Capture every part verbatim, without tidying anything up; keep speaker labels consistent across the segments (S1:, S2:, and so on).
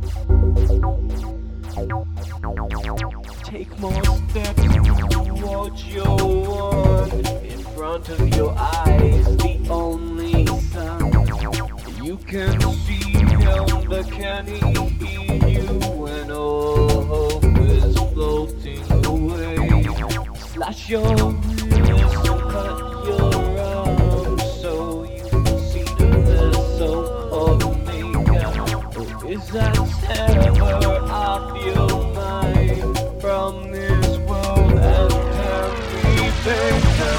S1: Take more steps towards your one. In front of your eyes, the only sun you can see on the canny in you when all hope is floating away. Slash your wrists and cut your arms so you can see the soul of makeup. Or is that ever off your mind from this world and can be better?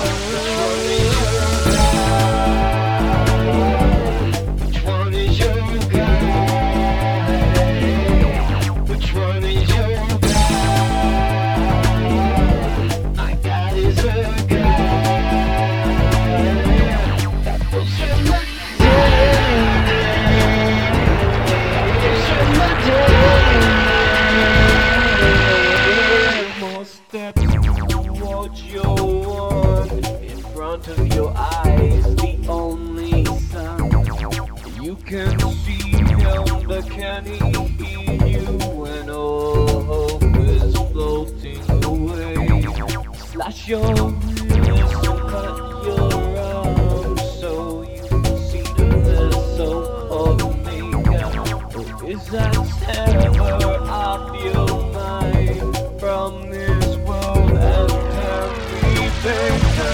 S1: Which one is your guide? Which one is your guide? My God is a guide that will show my day, show my day. More steps towards your one. In front of your eyes, the only sun you can see on the canny in you when all hope is floating away. Slash your wrists and cut your arms so you can see the soul of makeup. Or is that ever off your mind from this world and can be better?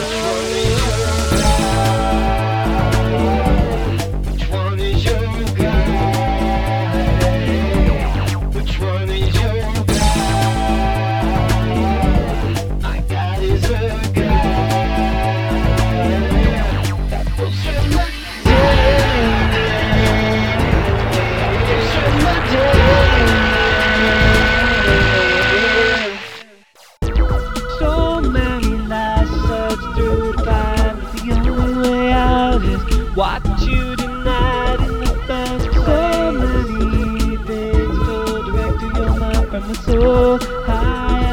S1: Which one is your guide? Which one is your guide? My God is a guide that will show my day, show my day. So many lies search through to find the only way out is what you denied in the past. So many things go direct to your mind from the soul high